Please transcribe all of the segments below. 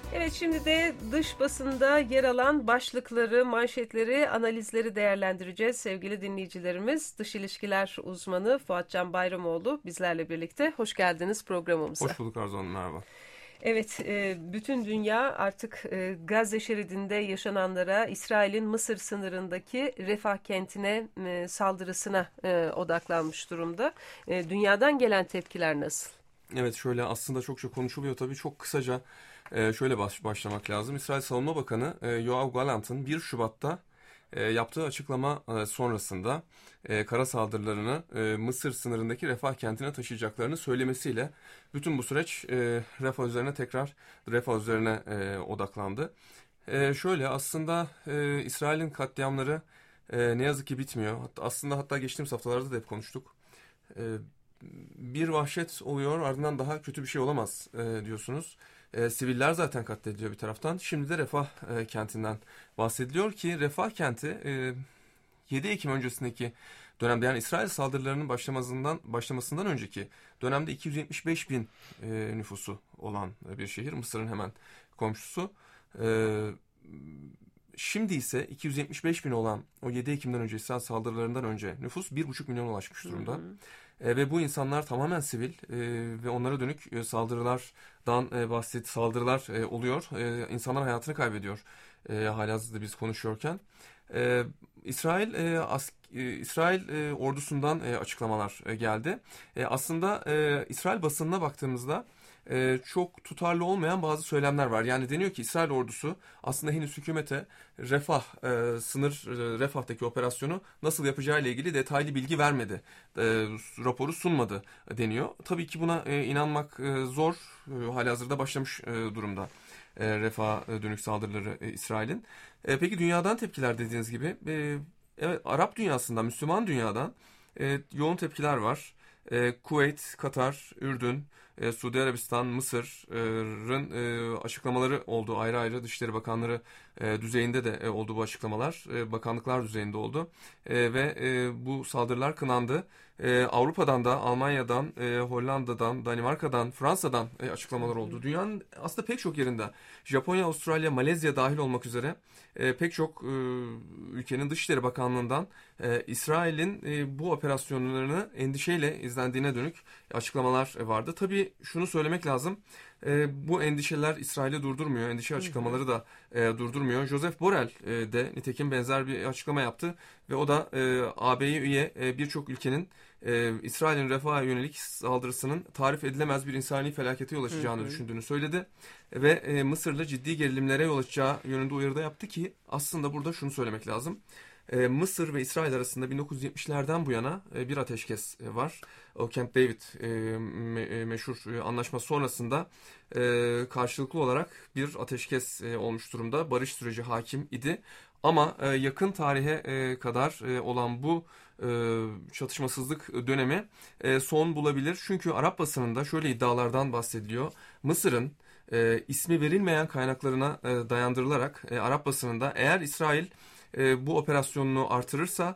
Evet, şimdi de dış basında yer alan başlıkları, manşetleri, analizleri değerlendireceğiz. Sevgili dinleyicilerimiz, dış ilişkiler uzmanı Fuatcan Bayramoğlu bizlerle birlikte. Hoş geldiniz programımıza. Hoş bulduk Arzu Hanım, merhaba. Evet, bütün dünya artık Gazze şeridinde yaşananlara, İsrail'in Mısır sınırındaki Refah kentine saldırısına odaklanmış durumda. Dünyadan gelen tepkiler nasıl? Evet, şöyle aslında çokça konuşuluyor tabii. Çok kısaca şöyle başlamak lazım. İsrail Savunma Bakanı Yoav Gallant'ın 1 Şubat'ta yaptığı açıklama sonrasında kara saldırılarını Mısır sınırındaki Refah kentine taşıyacaklarını söylemesiyle bütün bu süreç Refah üzerine odaklandı. Şöyle aslında İsrail'in katliamları ne yazık ki bitmiyor. Hatta geçtiğimiz haftalarda da hep konuştuk. E, Bir vahşet oluyor, ardından daha kötü bir şey olamaz diyorsunuz. Siviller zaten katlediliyor bir taraftan. Şimdi de Refah kentinden bahsediliyor ki Refah kenti 7 Ekim öncesindeki dönemde, yani İsrail saldırılarının başlamasından önceki dönemde 275 bin nüfusu olan bir şehir. Mısır'ın hemen komşusu. E, Şimdi ise 275 bin olan o 7 Ekim'den önce, İsrail saldırılarından önce nüfus 1,5 milyona ulaşmış durumda. Hı hı. Ve bu insanlar tamamen sivil ve onlara dönük saldırılar oluyor. İnsanlar hayatını kaybediyor halihazırda biz konuşuyorken. E, İsrail ordusundan açıklamalar geldi. Aslında İsrail basınına baktığımızda çok tutarlı olmayan bazı söylemler var. Yani deniyor ki İsrail ordusu aslında henüz hükümete Refah'taki operasyonu nasıl yapacağı ile ilgili detaylı bilgi vermedi. Raporu sunmadı deniyor. Tabii ki buna inanmak zor. Halihazırda başlamış durumda Refah'a dönük saldırıları İsrail'in. Peki dünyadan tepkiler dediğiniz gibi. Evet, Arap dünyasından, Müslüman dünyadan yoğun tepkiler var. Kuveyt, Katar, Ürdün, Suudi Arabistan, Mısır'ın açıklamaları oldu. Ayrı ayrı Dışişleri Bakanları düzeyinde de oldu bu açıklamalar. Bakanlıklar düzeyinde oldu. Ve bu saldırılar kınandı. Avrupa'dan da, Almanya'dan, Hollanda'dan, Danimarka'dan, Fransa'dan açıklamalar oldu. Dünyanın aslında pek çok yerinde, Japonya, Avustralya, Malezya dahil olmak üzere pek çok ülkenin Dışişleri Bakanlığı'ndan İsrail'in bu operasyonlarını endişeyle izlendiğine dönük açıklamalar vardı. Tabii şunu söylemek lazım. Bu endişeler İsrail'i durdurmuyor. Endişe açıklamaları da durdurmuyor. Joseph Borrell de nitekim benzer bir açıklama yaptı ve o da AB'ye üye birçok ülkenin İsrail'in Refah'a yönelik saldırısının tarif edilemez bir insani felakete yol açacağını düşündüğünü söyledi ve Mısır'la ciddi gerilimlere yol açacağı yönünde uyarıda yaptı ki aslında burada şunu söylemek lazım. Mısır ve İsrail arasında 1970'lerden bu yana bir ateşkes var. O Camp David meşhur anlaşma sonrasında karşılıklı olarak bir ateşkes olmuş durumda. Barış süreci hakim idi. Ama yakın tarihe kadar olan bu çatışmasızlık dönemi son bulabilir. Çünkü Arap basınında şöyle iddialardan bahsediliyor. Mısır'ın ismi verilmeyen kaynaklarına dayandırılarak Arap basınında eğer İsrail bu operasyonunu artırırsa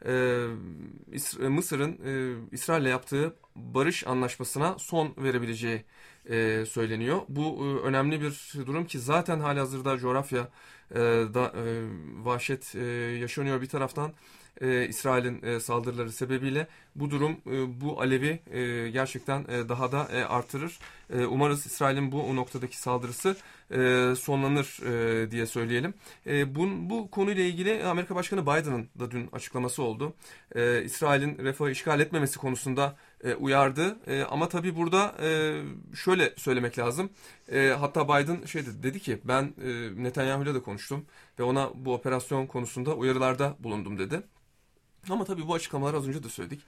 Mısır'ın İsrail'le yaptığı barış anlaşmasına son verebileceği söyleniyor. Bu önemli bir durum ki zaten halihazırda coğrafya vahşet yaşanıyor bir taraftan. İsrail'in saldırıları sebebiyle bu durum bu alevi gerçekten daha da artırır. Umarız İsrail'in bu noktadaki saldırısı sonlanır diye söyleyelim. Bu konuyla ilgili Amerika Başkanı Biden'ın da dün açıklaması oldu. İsrail'in Refah'ı işgal etmemesi konusunda uyardı. Ama tabii burada şöyle söylemek lazım. Hatta Biden dedi ki ben Netanyahu'yla da konuştum ve ona bu operasyon konusunda uyarılarda bulundum dedi. Ama tabii bu açıklamaları az önce de söyledik.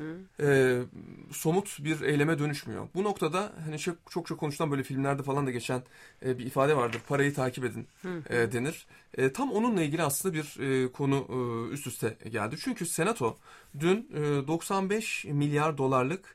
Somut bir eyleme dönüşmüyor. Bu noktada hani çok konuşulan böyle filmlerde falan da geçen bir ifade vardır. Parayı takip edin denir. Tam onunla ilgili aslında bir konu üst üste geldi. Çünkü Senato dün 95 milyar dolarlık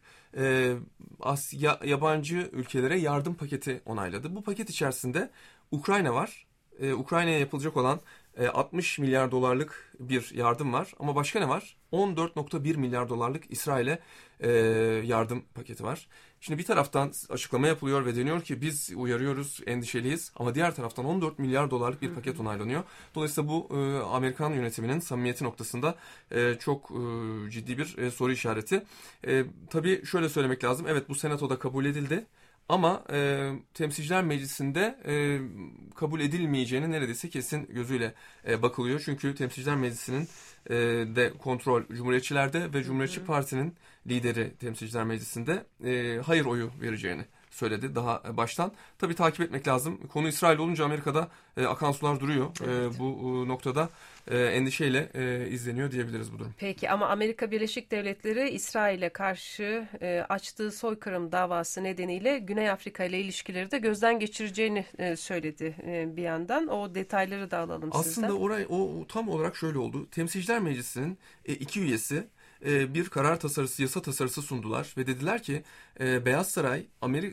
yabancı ülkelere yardım paketi onayladı. Bu paket içerisinde Ukrayna var. Ukrayna'ya yapılacak olan 60 milyar dolarlık bir yardım var. Ama başka ne var? 14,1 milyar dolarlık İsrail'e yardım paketi var. Şimdi bir taraftan açıklama yapılıyor ve deniyor ki biz uyarıyoruz, endişeliyiz. Ama diğer taraftan 14 milyar dolarlık bir paket onaylanıyor. Dolayısıyla bu Amerikan yönetiminin samimiyeti noktasında çok ciddi bir soru işareti. Tabii şöyle söylemek lazım. Evet, bu senatoda kabul edildi. Ama Temsilciler Meclisi'nde kabul edilmeyeceğini neredeyse kesin gözüyle bakılıyor. Çünkü Temsilciler Meclisi'nin de kontrol Cumhuriyetçilerde ve Cumhuriyetçi Parti'nin lideri Temsilciler Meclisi'nde hayır oyu vereceğini söyledi daha baştan. Tabii takip etmek lazım. Konu İsrail olunca Amerika'da akan sular duruyor. Evet. Bu noktada endişeyle izleniyor diyebiliriz bu durum. Peki ama Amerika Birleşik Devletleri İsrail'e karşı açtığı soykırım davası nedeniyle Güney Afrika ile ilişkileri de gözden geçireceğini söyledi bir yandan. O detayları da alalım sizden. Aslında o tam olarak şöyle oldu. Temsilciler Meclisi'nin iki üyesi bir karar tasarısı, yasa tasarısı sundular ve dediler ki Beyaz Saray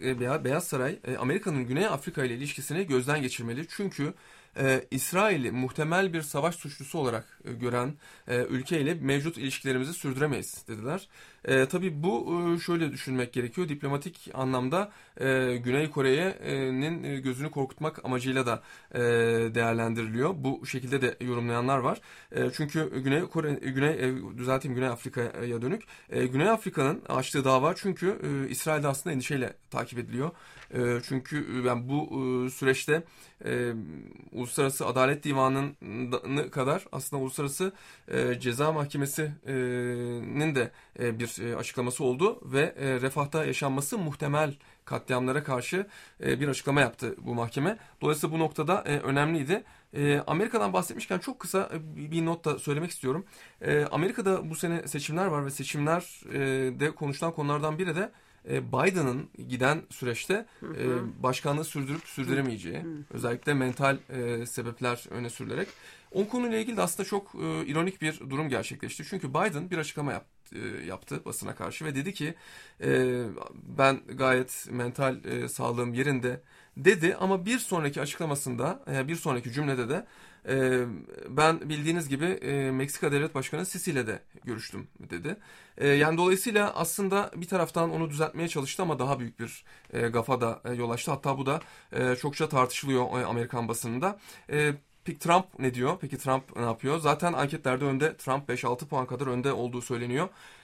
Amerika'nın Güney Afrika ile ilişkisini gözden geçirmeli. Çünkü İsrail'i muhtemel bir savaş suçlusu olarak gören ülkeyle mevcut ilişkilerimizi sürdüremeyiz dediler. Tabii bu şöyle düşünmek gerekiyor. Diplomatik anlamda Güney Kore'nin gözünü korkutmak amacıyla da değerlendiriliyor. Bu şekilde de yorumlayanlar var. Çünkü Güney Afrika'ya dönük. Güney Afrika'nın açtığı dava çünkü İsrail'de aslında endişeyle takip ediliyor. Çünkü ben bu süreçte Uluslararası Adalet Divanı'nı kadar aslında Uluslararası Ceza Mahkemesi'nin de bir açıklaması oldu ve Refah'ta yaşanması muhtemel katliamlara karşı bir açıklama yaptı bu mahkeme. Dolayısıyla bu noktada önemliydi. Amerika'dan bahsetmişken çok kısa bir not da söylemek istiyorum. Amerika'da bu sene seçimler var ve seçimlerde konuşulan konulardan biri de Biden'ın giden süreçte başkanlığı sürdürüp sürdüremeyeceği, özellikle mental sebepler öne sürülerek. O konuyla ilgili de aslında çok ironik bir durum gerçekleşti. Çünkü Biden bir açıklama yaptı basına karşı ve dedi ki ben gayet mental sağlığım yerinde dedi ama bir sonraki açıklamasında, bir sonraki cümlede de ben bildiğiniz gibi Meksika Devlet Başkanı Sisi ile de görüştüm dedi. Yani dolayısıyla aslında bir taraftan onu düzeltmeye çalıştı ama daha büyük bir gafa da yol açtı. Hatta bu da çokça tartışılıyor Amerikan basınında. Peki Trump ne diyor? Peki Trump ne yapıyor? Zaten anketlerde önde. Trump 5-6 puan kadar önde olduğu söyleniyor.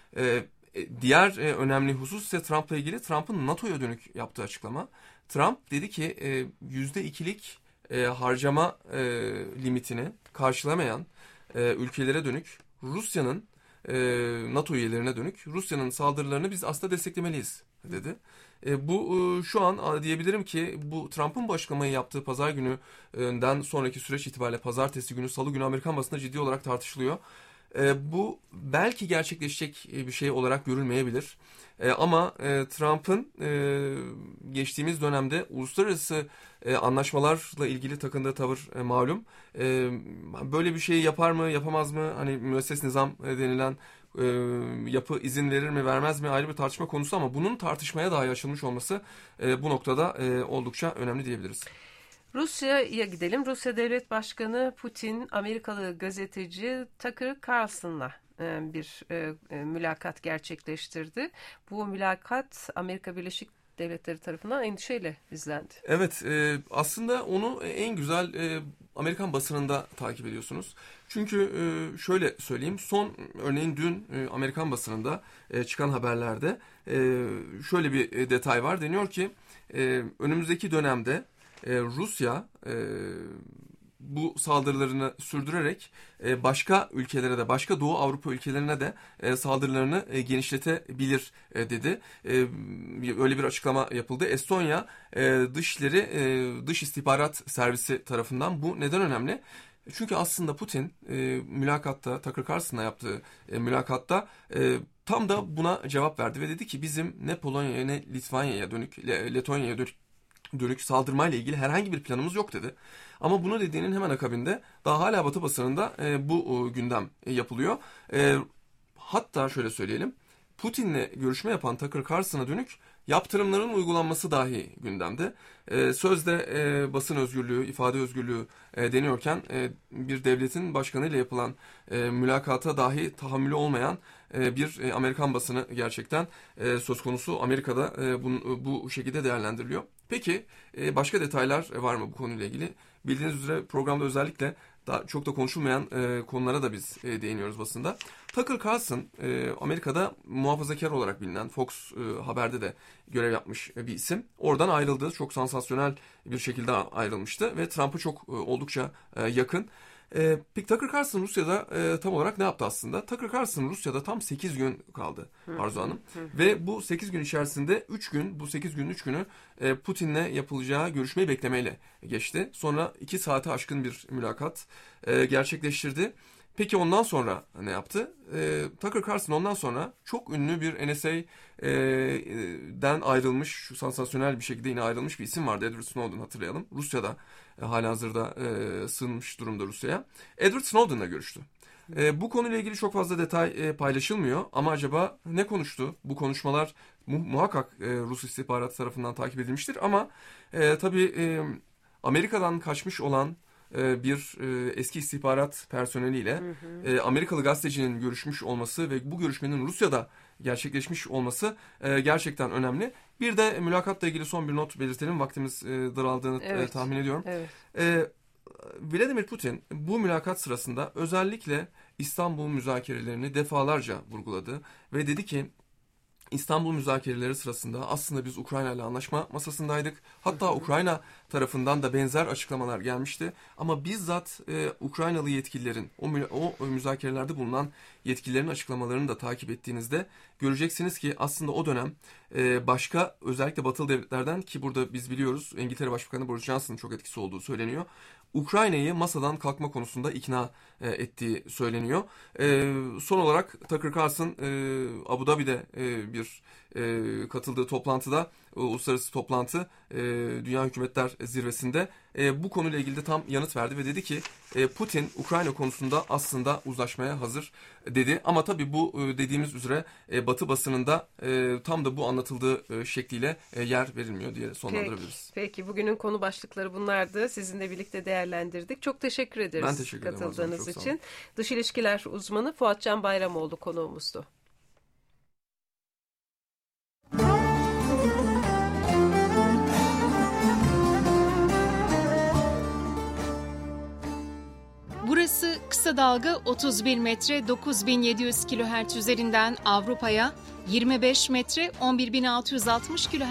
Diğer önemli husus ise Trump'la ilgili Trump'ın NATO'ya dönük yaptığı açıklama. Trump dedi ki %2'lik harcama limitini karşılamayan ülkelere dönük Rusya'nın NATO üyelerine dönük Rusya'nın saldırılarını biz aslında desteklemeliyiz dedi. Bu şu an diyebilirim ki bu Trump'ın bu açıklamayı yaptığı pazar gününden sonraki süreç itibariyle pazartesi günü, salı günü Amerikan basında ciddi olarak tartışılıyor. Bu belki gerçekleşecek bir şey olarak görülmeyebilir. Ama Trump'ın geçtiğimiz dönemde uluslararası anlaşmalarla ilgili takındığı tavır malum. Böyle bir şeyi yapar mı, yapamaz mı? Hani müesses nizam denilen yapı izin verir mi, vermez mi ayrı bir tartışma konusu ama bunun tartışmaya dahi açılmış olması bu noktada oldukça önemli diyebiliriz. Rusya'ya gidelim. Rusya Devlet Başkanı Putin, Amerikalı gazeteci Tucker Carlson'la bir mülakat gerçekleştirdi. Bu mülakat Amerika Birleşik Devletleri tarafından endişeyle izlendi. Evet, aslında onu en güzel Amerikan basınında takip ediyorsunuz. Çünkü şöyle söyleyeyim, örneğin dün Amerikan basınında çıkan haberlerde şöyle bir detay var. Deniyor ki önümüzdeki dönemde Rusya bu saldırılarını sürdürerek başka ülkelere de, başka Doğu Avrupa ülkelerine de saldırılarını genişletebilir dedi. Öyle bir açıklama yapıldı. Estonya Dış İstihbarat Servisi tarafından bu neden önemli? Çünkü aslında Putin mülakatta, Tucker Carlson'la yaptığı mülakatta tam da buna cevap verdi ve dedi ki bizim ne Polonya'ya ne Litvanya'ya dönük, Letonya'ya dönük saldırmayla ilgili herhangi bir planımız yok dedi. Ama bunu dediğinin hemen akabinde daha hala Batı basınında bu gündem yapılıyor. Hatta şöyle söyleyelim, Putin'le görüşme yapan Tucker Carlson'a dönük yaptırımların uygulanması dahi gündemde. Sözde basın özgürlüğü, ifade özgürlüğü deniyorken bir devletin başkanıyla yapılan mülakata dahi tahammülü olmayan bir Amerikan basını gerçekten söz konusu. Amerika'da bu şekilde değerlendiriliyor. Peki başka detaylar var mı bu konuyla ilgili? Bildiğiniz üzere programda özellikle daha çok da konuşulmayan konulara da biz değiniyoruz basında. Tucker Carlson Amerika'da muhafazakar olarak bilinen, Fox Haber'de de görev yapmış bir isim. Oradan ayrıldı. Çok sansasyonel bir şekilde ayrılmıştı ve Trump'a çok oldukça yakın. Peki Tucker Carlson Rusya'da tam olarak ne yaptı aslında? Tucker Carlson Rusya'da tam 8 gün kaldı Arzu Hanım. Ve bu 8 gün içerisinde 3 gün, bu 8 günün 3 günü Putin'le yapılacağı görüşmeyi beklemeyle geçti. Sonra 2 saate aşkın bir mülakat gerçekleştirdi. Peki ondan sonra ne yaptı? Tucker Carlson ondan sonra çok ünlü bir NSA'den ayrılmış, şu sansasyonel bir şekilde yine ayrılmış bir isim vardı. Edward Snowden, hatırlayalım. Rusya'da halihazırda sığınmış durumda Rusya'ya. Edward Snowden'la görüştü. Bu konuyla ilgili çok fazla detay paylaşılmıyor ama acaba ne konuştu? Bu konuşmalar muhakkak Rus istihbaratı tarafından takip edilmiştir ama tabii Amerika'dan kaçmış olan bir eski istihbarat personeliyle Amerikalı gazetecinin görüşmüş olması ve bu görüşmenin Rusya'da gerçekleşmiş olması gerçekten önemli. Bir de mülakatla ilgili son bir not belirtelim. Vaktimiz daraldığını tahmin ediyorum. Evet. Vladimir Putin bu mülakat sırasında özellikle İstanbul müzakerelerini defalarca vurguladı ve dedi ki İstanbul müzakereleri sırasında aslında biz Ukrayna ile anlaşma masasındaydık. Hatta Ukrayna tarafından da benzer açıklamalar gelmişti. Ama bizzat Ukraynalı yetkililerin, o müzakerelerde bulunan yetkililerin açıklamalarını da takip ettiğinizde göreceksiniz ki aslında o dönem başka özellikle batılı devletlerden, ki burada biz biliyoruz İngiltere Başbakanı Boris Johnson'ın çok etkisi olduğu söyleniyor, Ukrayna'yı masadan kalkma konusunda ikna ettiği söyleniyor. Son olarak Tucker Carlson Abu Dhabi'de bir katıldığı toplantıda, uluslararası toplantı Dünya Hükümetler Zirvesi'nde bu konuyla ilgili de tam yanıt verdi ve dedi ki Putin Ukrayna konusunda aslında uzlaşmaya hazır dedi. Ama tabii bu dediğimiz üzere Batı basınında tam da bu anlatıldığı şekliyle yer verilmiyor diye sonlandırabiliriz. Peki bugünün konu başlıkları bunlardı. Sizinle birlikte değerlendirdik. Çok teşekkür ederiz. Ben teşekkür ederim katıldığınız için. Dış ilişkiler uzmanı Fuatcan Bayramoğlu konuğumuzdu. Burası kısa dalga 31 metre 9700 kHz üzerinden Avrupa'ya, 25 metre 11660 kHz